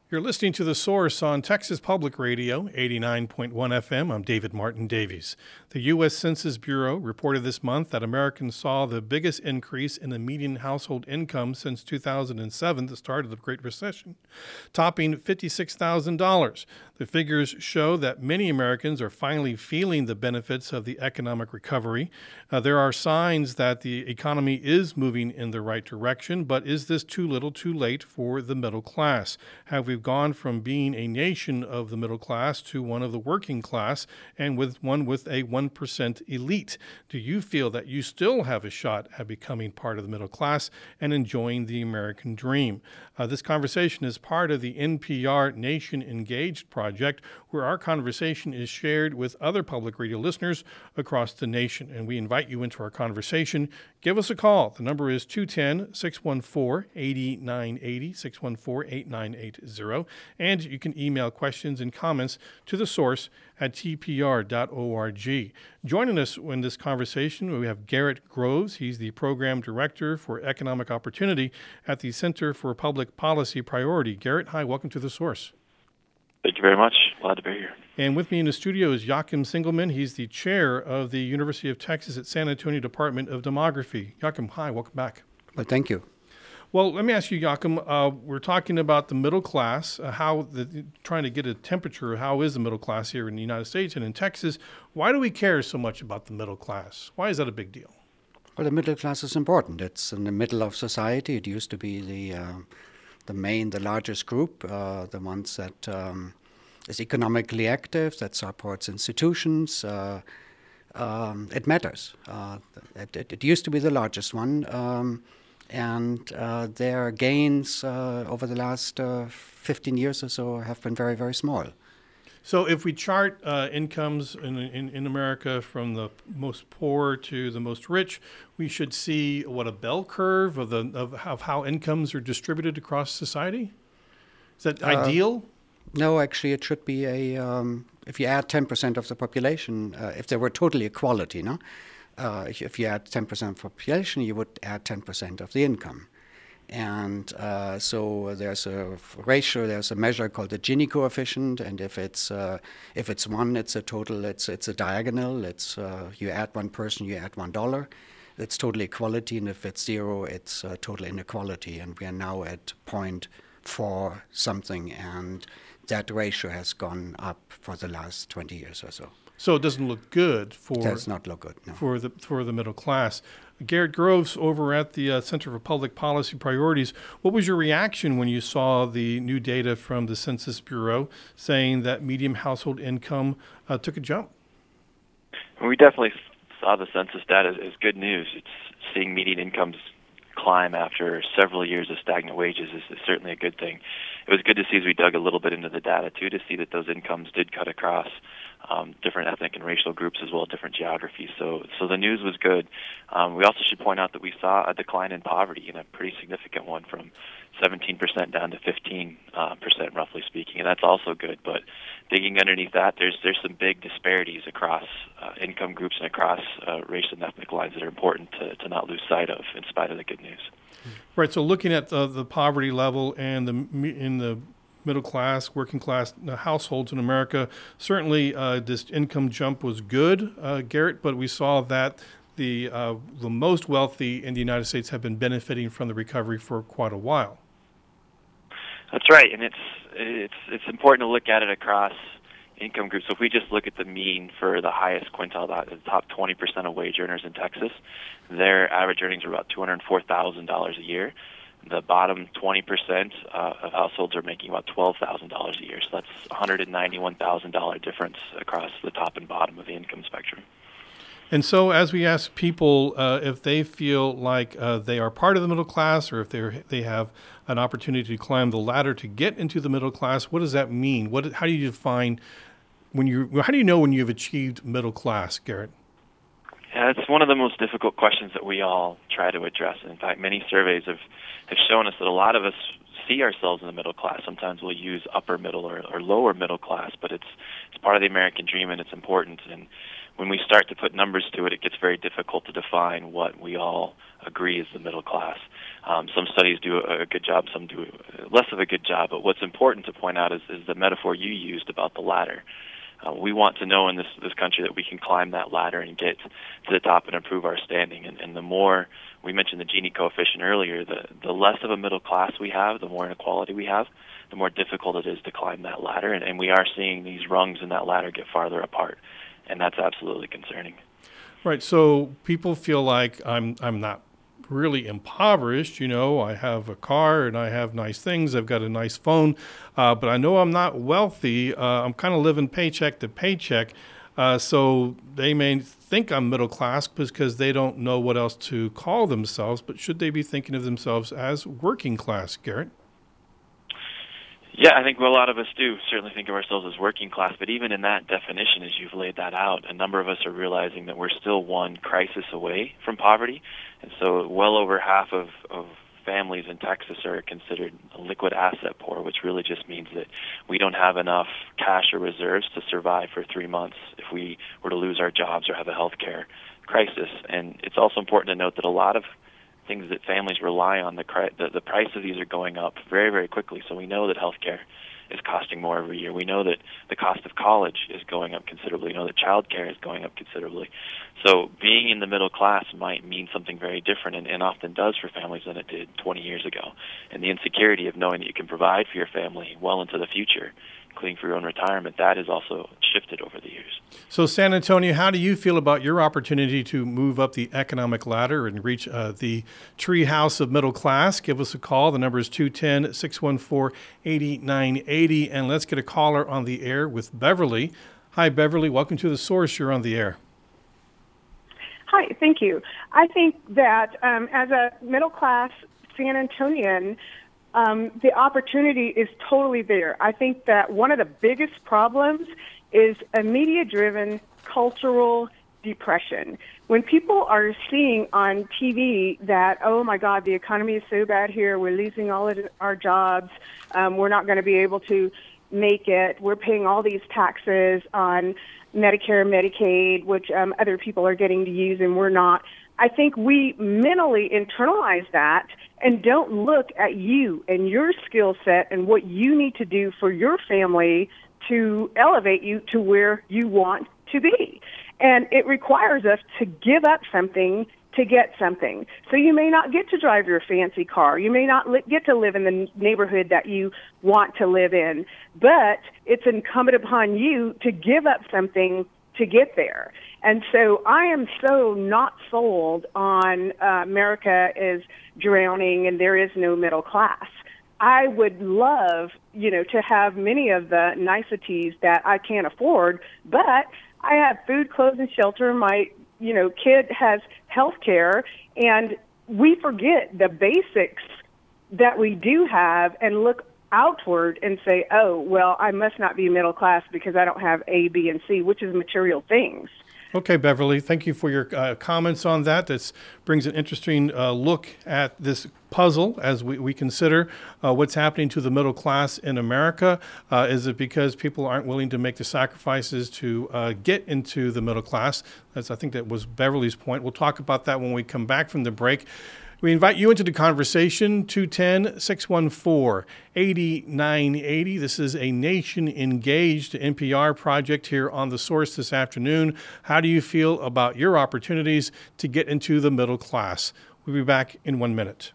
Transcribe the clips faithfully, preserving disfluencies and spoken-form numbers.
You're listening to The Source on Texas Public Radio, eighty-nine point one F M. I'm David Martin Davies. The U S Census Bureau reported this month that Americans saw the biggest increase in the median household income since two thousand seven, the start of the Great Recession, topping fifty-six thousand dollars. The figures show that many Americans are finally feeling the benefits of the economic recovery. Uh, there are signs that the economy is moving in the right direction, but is this too little too late for the middle class? Have we gone from being a nation of the middle class to one of the working class and with one with a one percent elite? Do you feel that you still have a shot at becoming part of the middle class and enjoying the American dream? Uh, this conversation is part of the N P R Nation Engaged project, where our conversation is shared with other public radio listeners across the nation. And we invite you into our conversation. Give us a call. The number is two one zero, six one four, eight nine eight zero, six one four, eight nine eight zero. And you can email questions and comments to the source at t p r dot org. Joining us in this conversation, we have Garrett Groves. He's the Program Director for Economic Opportunity at the Center for Public Policy Priority. Garrett, hi, welcome to The Source. Thank you very much. Glad to be here. And with me in the studio is Joachim Singelman. He's the chair of the University of Texas at San Antonio Department of Demography. Joachim, hi, welcome back. Well, thank you. Well, let me ask you, Joachim, uh, we're talking about the middle class, uh, how the, trying to get a temperature of how is the middle class here in the United States and in Texas. Why do we care so much about the middle class? Why is that a big deal? Well, the middle class is important. It's in the middle of society. It used to be the uh, the main, the largest group, uh, the ones that um, is economically active, that supports institutions. Uh, um, it matters. Uh, it, it, it used to be the largest one. Um, And uh, their gains uh, over the last uh, fifteen years or so have been very, very small. So if we chart uh, incomes in, in, in America from the most poor to the most rich, we should see, what, a bell curve of, the, of, of how incomes are distributed across society? Is that uh, ideal? No, actually it should be a, um, if you add ten percent of the population, uh, if there were total equality, no? Uh, if, if you add ten percent of the population, you would add ten percent of the income. And uh, so there's a ratio, there's a measure called the Gini coefficient, and if it's uh, if it's one, it's a total, it's it's a diagonal. It's uh, you add one person, you add one dollar. It's total equality, and if it's zero, it's uh, total inequality. And we are now at point four something, and that ratio has gone up for the last twenty years or so. So it doesn't look good for does not look good, no. for the for the middle class. Garrett Groves over at the uh, Center for Public Policy Priorities. What was your reaction when you saw the new data from the Census Bureau saying that median household income uh, took a jump? We definitely saw the census data as good news. It's seeing median incomes climb after several years of stagnant wages is, is certainly a good thing. It was good to see as we dug a little bit into the data, too, to see that those incomes did cut across um, different ethnic and racial groups as well, different geographies. So so the news was good. Um, we also should point out that we saw a decline in poverty, and a pretty significant one, from seventeen percent down to fifteen percent, uh, roughly speaking, and that's also good. But digging underneath that, there's there's some big disparities across uh, income groups and across uh, race and ethnic lines that are important to, to not lose sight of in spite of the good news. Right. So looking at the, the poverty level and the in the middle class, working class households in America, certainly uh, this income jump was good, uh, Garrett. But we saw that the uh, the most wealthy in the United States have been benefiting from the recovery for quite a while. That's right, and it's it's it's important to look at it across income groups. So if we just look at the mean for the highest quintile, the top twenty percent of wage earners in Texas, their average earnings are about two hundred four thousand dollars a year. The bottom twenty percent uh, of households are making about twelve thousand dollars a year. So that's one hundred ninety-one thousand dollars difference across the top and bottom of the income spectrum. And so as we ask people uh, if they feel like uh, they are part of the middle class, or if they they have an opportunity to climb the ladder to get into the middle class, what does that mean? What how do you define when you how do you know when you've achieved middle class, Garrett? Yeah, it's one of the most difficult questions that we all try to address. In fact, many surveys have, have shown us that a lot of us see ourselves in the middle class. Sometimes we'll use upper middle or, or lower middle class, but it's it's part of the American dream, and it's important. And when we start to put numbers to it, it gets very difficult to define what we all agree is the middle class. Um, some studies do a, a good job, some do less of a good job, but what's important to point out is, is the metaphor you used about the ladder. Uh, we want to know in this this country that we can climb that ladder and get to the top and improve our standing. And, and the more, we mentioned the Gini coefficient earlier, the, the less of a middle class we have, the more inequality we have, the more difficult it is to climb that ladder. And, and we are seeing these rungs in that ladder get farther apart, and that's absolutely concerning. Right. So people feel like I'm I'm not really impoverished. You know, I have a car and I have nice things. I've got a nice phone, uh, but I know I'm not wealthy. Uh, I'm kind of living paycheck to paycheck. Uh, so they may think I'm middle class because they don't know what else to call themselves. But should they be thinking of themselves as working class, Garrett? Yeah, I think a lot of us do certainly think of ourselves as working class, but even in that definition, as you've laid that out, a number of us are realizing that we're still one crisis away from poverty, and so well over half of, of families in Texas are considered liquid asset poor, which really just means that we don't have enough cash or reserves to survive for three months if we were to lose our jobs or have a health care crisis. And it's also important to note that a lot of things that families rely on, the, the the price of these are going up very, very quickly. So we know that healthcare is costing more every year. We know that the cost of college is going up considerably. We know that child care is going up considerably. So being in the middle class might mean something very different, and, and often does for families than it did twenty years ago. And the insecurity of knowing that you can provide for your family well into the future, including for your own retirement, that has also shifted over the years. So San Antonio, how do you feel about your opportunity to move up the economic ladder and reach uh, the tree house of middle class? Give us a call. The number is two one zero, six one four, eight nine eight zero. And let's get a caller on the air with Beverly. Hi, Beverly. Welcome to The Source. You're on the air. Hi, thank you. I think that um, as a middle-class San Antonian, Um, the opportunity is totally there. I think that one of the biggest problems is a media-driven cultural depression. When people are seeing on T V that, oh my God, the economy is so bad here, we're losing all of our jobs, um, we're not going to be able to make it, we're paying all these taxes on Medicare, Medicaid, which um, other people are getting to use and we're not. I think we mentally internalize that and don't look at you and your skill set and what you need to do for your family to elevate you to where you want to be. And it requires us to give up something to get something. So you may not get to drive your fancy car. You may not li- get to live in the neighborhood that you want to live in. But it's incumbent upon you to give up something to get there. And so I am so not sold on uh, America is drowning and there is no middle class. I would love, you know, to have many of the niceties that I can't afford, but I have food, clothes, and shelter. My, you know, kid has health care, and we forget the basics that we do have and look outward and say, oh, well, I must not be middle class because I don't have A, B, and C, which is material things. Okay, Beverly, thank you for your uh, comments on that. This brings an interesting uh, look at this puzzle as we, we consider uh, what's happening to the middle class in America. Uh, is it because people aren't willing to make the sacrifices to uh, get into the middle class? That's, I think that was Beverly's point. We'll talk about that when we come back from the break. We invite you into the conversation, two one zero, six one four, eight nine eight zero. This is a Nation Engaged N P R project here on The Source this afternoon. How do you feel about your opportunities to get into the middle class? We'll be back in one minute.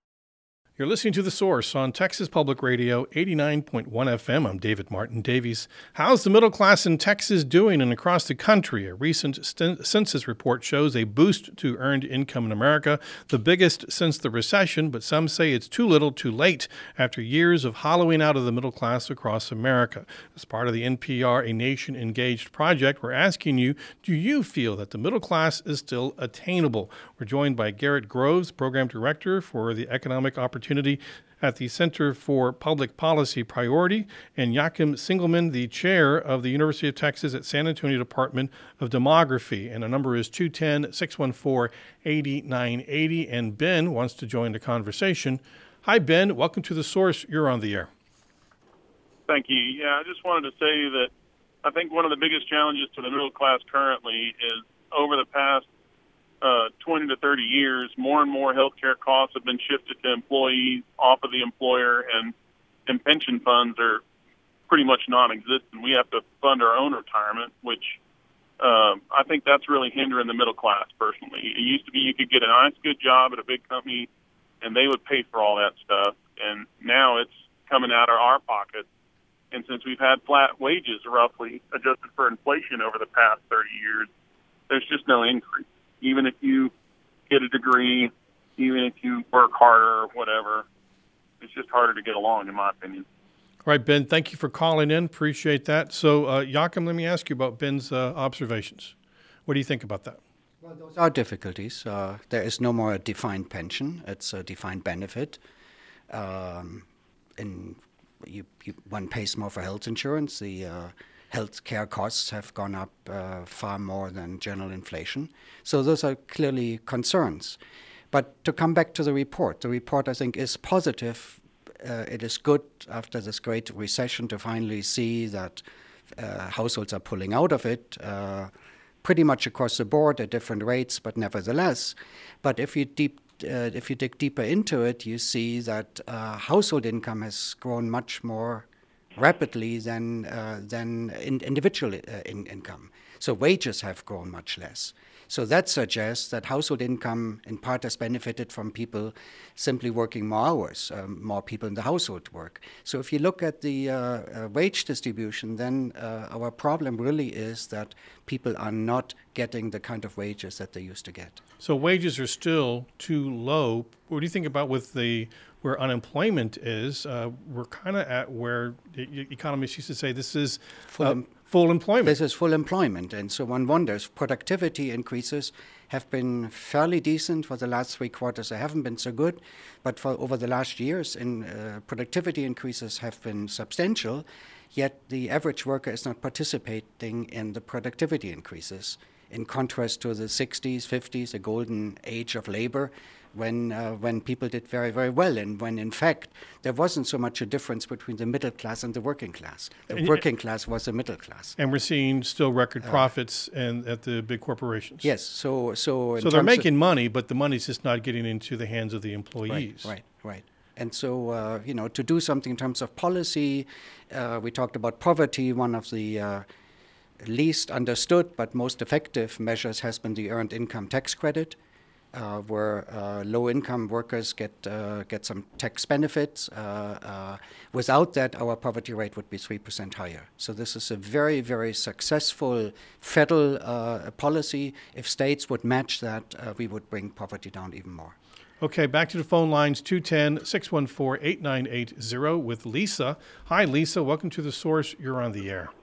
You're listening to The Source on Texas Public Radio, eighty-nine point one F M. I'm David Martin Davies. How's the middle class in Texas doing and across the country? A recent st- census report shows a boost to earned income in America, the biggest since the recession, but some say it's too little too late after years of hollowing out of the middle class across America. As part of the N P R A Nation Engaged project, we're asking you, do you feel that the middle class is still attainable? We're joined by Garrett Groves, Program Director for the Economic Opportunity at the Center for Public Policy Priority, and Joachim Singelman, the chair of the University of Texas at San Antonio Department of Demography. And the number is two one zero, six one four, eight nine eight zero. And Ben wants to join the conversation. Hi, Ben. Welcome to The Source. You're on the air. Thank you. Yeah, I just wanted to say that I think one of the biggest challenges to the middle class currently is over the past uh, twenty to thirty years, more and more healthcare costs have been shifted to employees off of the employer, and, and pension funds are pretty much non-existent. We have to fund our own retirement, which um, I think that's really hindering the middle class personally. It used to be you could get a nice, good job at a big company, and they would pay for all that stuff, and now it's coming out of our pockets. And since we've had flat wages roughly adjusted for inflation over the past thirty years, there's just no increase. Even if you get a degree, even if you work harder or whatever, it's just harder to get along, in my opinion. All right, Ben, thank you for calling in. Appreciate that. So, uh, Joachim, let me ask you about Ben's uh, observations. What do you think about that? Well, those are difficulties. Uh, there is no more a defined pension. It's a defined benefit. Um, in, you, you, one pays more for health insurance. The uh, health care costs have gone up uh, far more than general inflation. So those are clearly concerns. But to come back to the report, the report, I think, is positive. Uh, it is good after this great recession to finally see that uh, households are pulling out of it, uh, pretty much across the board at different rates, but nevertheless. But if you deep uh, if you dig deeper into it, you see that uh, household income has grown much more rapidly than uh, than in individual uh, in income. So wages have grown much less. So that suggests that household income in part has benefited from people simply working more hours, um, more people in the household work. So if you look at the uh, uh, wage distribution, then uh, our problem really is that people are not getting the kind of wages that they used to get. So wages are still too low. What do you think about with the where unemployment is? Uh, we're kind of at where the economists used to say this is Full uh, em- full employment. This is full employment, and so one wonders, productivity increases have been fairly decent for the last three quarters. They haven't been so good, but for over the last years, in, uh, productivity increases have been substantial, yet the average worker is not participating in the productivity increases, in contrast to the sixties, fifties, the golden age of labor, when uh, when people did very, very well, and when, in fact, there wasn't so much a difference between the middle class and the working class. The and, working class was the middle class. And we're seeing still record uh, profits and at the big corporations. Yes, so... So, so they're making money, but the money's just not getting into the hands of the employees. Right, right, right. And so, uh, you know, to do something in terms of policy, uh, we talked about poverty. One of the uh, least understood but most effective measures has been the Earned Income Tax Credit, Uh, where uh, low-income workers get uh, get some tax benefits. Uh, uh, without that, our poverty rate would be three percent higher. So this is a very, very successful federal uh, policy. If states would match that, uh, we would bring poverty down even more. Okay, back to the phone lines, two one zero, six one four, eight nine eight zero with Lisa. Hi, Lisa. Welcome to The Source. You're on the air.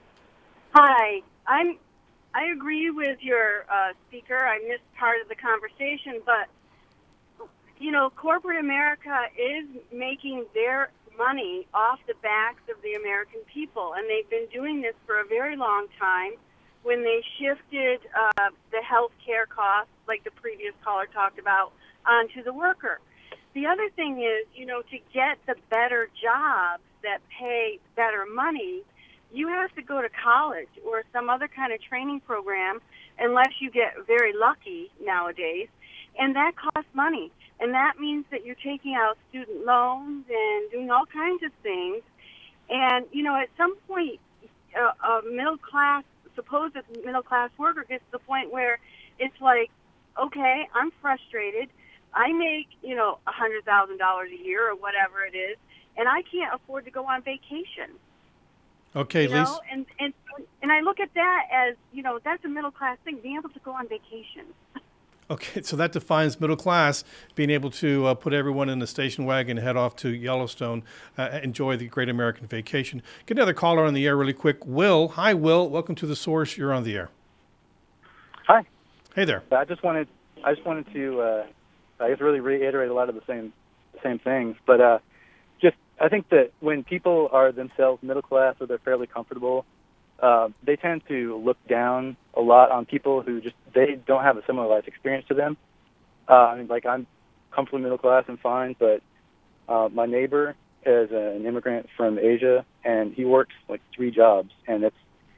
Hi. I'm... I agree with your uh, speaker. I missed part of the conversation, but, you know, corporate America is making their money off the backs of the American people, and they've been doing this for a very long time. When they shifted uh, the health care costs, like the previous caller talked about, onto the worker. The other thing is, you know, to get the better jobs that pay better money, you have to go to college or some other kind of training program, unless you get very lucky nowadays, and that costs money. And that means that you're taking out student loans and doing all kinds of things. And, you know, at some point, a, a middle class, supposed middle class worker gets to the point where it's like, okay, I'm frustrated. I make, you know, one hundred thousand dollars a year or whatever it is, and I can't afford to go on vacation. Okay, you know? Lisa. And, and and I look at that as, you know, that's a middle class thing, being able to go on vacation. Okay, so that defines middle class, being able to uh, put everyone in the station wagon and head off to Yellowstone, uh, enjoy the great American vacation. Get another caller on the air really quick. Will. Hi, Will. Welcome to The Source. You're on the air. Hi. Hey there. I just wanted, I just wanted to, uh, I guess, really reiterate a lot of the same, same things. But uh, just, I think that when people are themselves middle class or they're fairly comfortable, uh, they tend to look down a lot on people who just, they don't have a similar life experience to them. Uh, I mean, like, I'm comfortably middle class and fine, but uh, my neighbor is an immigrant from Asia, and he works like three jobs, and it's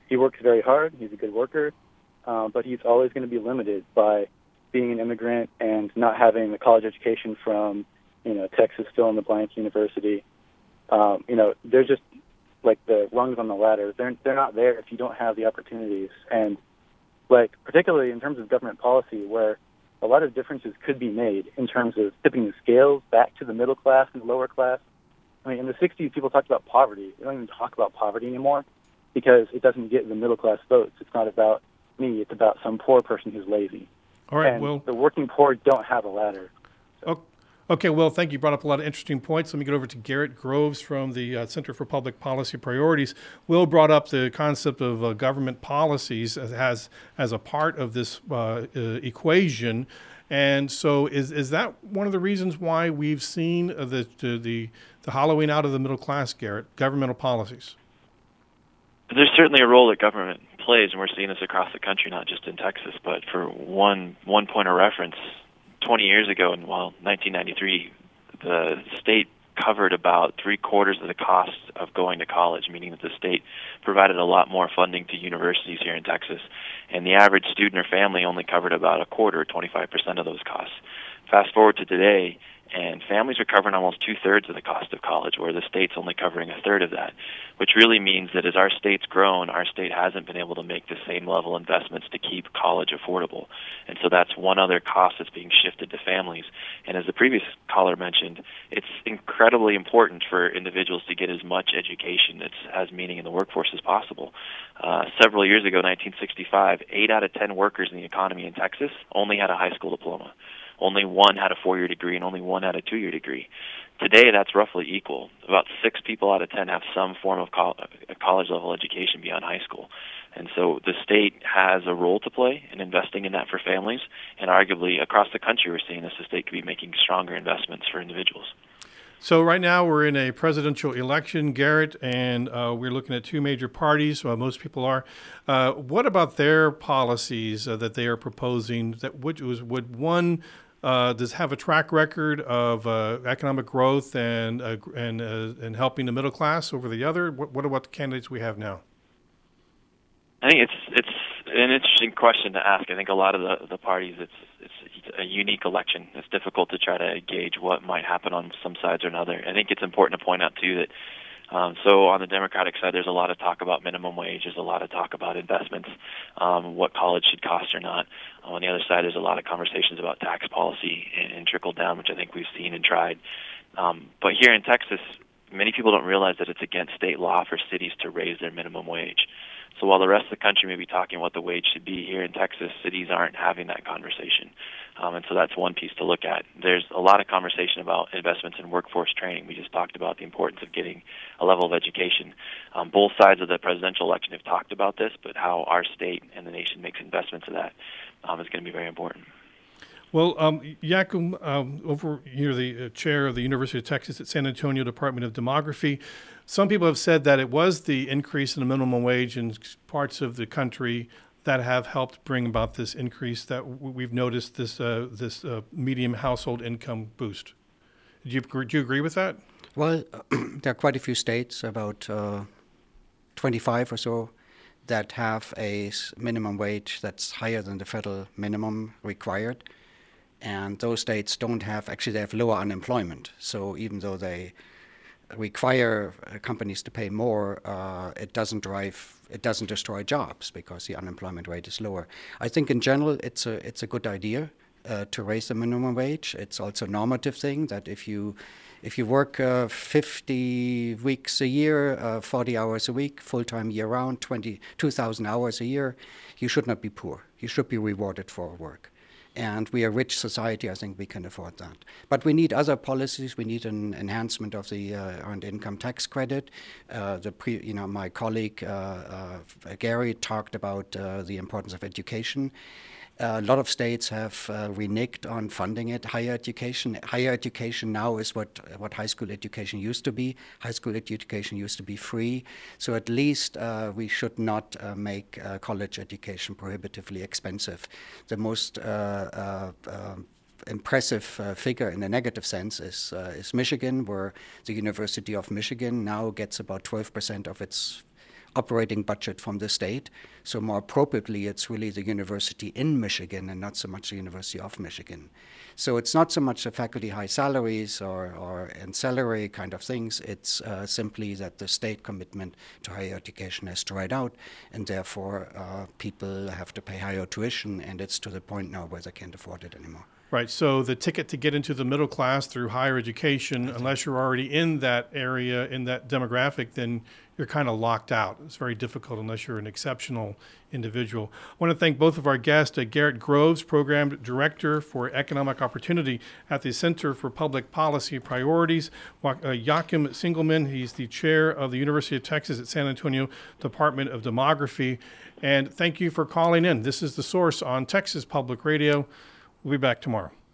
he works very hard. He's a good worker, uh, but he's always going to be limited by being an immigrant and not having a college education from, you know, Texas fill in the blank university. Um, you know, they're just like the rungs on the ladder. They're they're not there if you don't have the opportunities. And like particularly in terms of government policy, where a lot of differences could be made in terms of tipping the scales back to the middle class and the lower class. I mean, in the sixties, people talked about poverty. We don't even talk about poverty anymore because it doesn't get the middle class votes. It's not about me. It's about some poor person who's lazy. All right, and well, the working poor don't have a ladder. So. Okay, well, thank you. You brought up a lot of interesting points. Let me get over to Garrett Groves from the uh, Center for Public Policy Priorities. Will brought up the concept of uh, government policies as, as as a part of this uh, uh, equation. And so is is that one of the reasons why we've seen uh, the, the, the hollowing out of the middle class, Garrett, governmental policies? There's certainly a role that government plays, and we're seeing this across the country, not just in Texas. But for one one point of reference, twenty years ago, in well, nineteen ninety-three, the state covered about three quarters of the cost of going to college, meaning that the state provided a lot more funding to universities here in Texas. And the average student or family only covered about a quarter, twenty-five percent of those costs. Fast forward to today, and families are covering almost two-thirds of the cost of college, where the state's only covering a third of that, which really means that as our state's grown, our state hasn't been able to make the same level of investments to keep college affordable. And so that's one other cost that's being shifted to families. And as the previous caller mentioned, it's incredibly important for individuals to get as much education that has meaning in the workforce as possible. Uh, several years ago, nineteen sixty-five, eight out of ten workers in the economy in Texas only had a high school diploma. Only one had a four-year degree, and only one had a two-year degree. Today, that's roughly equal. About six people out of ten have some form of co- college-level education beyond high school. And so the state has a role to play in investing in that for families, and arguably across the country we're seeing this, the state could be making stronger investments for individuals. So right now we're in a presidential election, Garrett, and uh, we're looking at two major parties. Well, most people are. Uh, what about their policies uh, that they are proposing? That would, would one Uh, does have a track record of uh, economic growth and uh, and uh, and helping the middle class over the other? What, what about the candidates we have now? I think it's it's an interesting question to ask. I think a lot of the, the parties, it's it's a unique election. It's difficult to try to gauge what might happen on some sides or another. I think it's important to point out too that um, so on the Democratic side, there's a lot of talk about minimum wage. There's a lot of talk about investments, um, what college should cost or not. On the other side, there's a lot of conversations about tax policy and, and trickle down, which I think we've seen and tried. Um, but here in Texas, many people don't realize that it's against state law for cities to raise their minimum wage. So while the rest of the country may be talking what the wage should be, here in Texas, cities aren't having that conversation. Um, and so that's one piece to look at. There's a lot of conversation about investments in workforce training. We just talked about the importance of getting a level of education. Um, both sides of the presidential election have talked about this, but how our state and the nation makes investments in that um, is going to be very important. Well, um, Yakum, um, over you're the uh, chair of the University of Texas at San Antonio Department of Demography. Some people have said that it was the increase in the minimum wage in parts of the country that have helped bring about this increase that we've noticed, this uh, this uh, median household income boost. Do you, do you agree with that? Well, there are quite a few states, about uh, twenty-five or so, that have a minimum wage that's higher than the federal minimum required. And those states don't have, actually they have lower unemployment. So even though they require companies to pay more, uh, it doesn't drive, it doesn't destroy jobs because the unemployment rate is lower. I think in general it's a it's a good idea uh, to raise the minimum wage. It's also a normative thing that if you if you work uh, fifty weeks a year, uh, forty hours a week, full-time year-round, twenty-two thousand hours a year, you should not be poor. You should be rewarded for work. And we are a rich society. I think we can afford that. But we need other policies. We need an enhancement of the uh, earned income tax credit. Uh, the pre, you know, my colleague uh, uh, Gary talked about uh, the importance of education. Uh, a lot of states have uh, reneged on funding it. Higher education, higher education now is what what high school education used to be. High school education used to be free. So at least uh, we should not uh, make uh, college education prohibitively expensive. The most uh, uh, uh, impressive uh, figure in a negative sense is uh, is Michigan, where the University of Michigan now gets about twelve percent of its operating budget from the state. So more appropriately, it's really the university in Michigan and not so much the University of Michigan. So it's not so much the faculty high salaries or, or ancillary kind of things. It's uh, simply that the state commitment to higher education has dried out, and therefore uh, people have to pay higher tuition, and it's to the point now where they can't afford it anymore. Right. So the ticket to get into the middle class through higher education, unless you're already in that area, in that demographic, then you're kind of locked out. It's very difficult unless you're an exceptional individual. I want to thank both of our guests, uh, Garrett Groves, Program Director for Economic Opportunity at the Center for Public Policy Priorities, uh, Joachim Singelmann, he's the chair of the University of Texas at San Antonio Department of Demography. And thank you for calling in. This is The Source on Texas Public Radio. We'll be back tomorrow.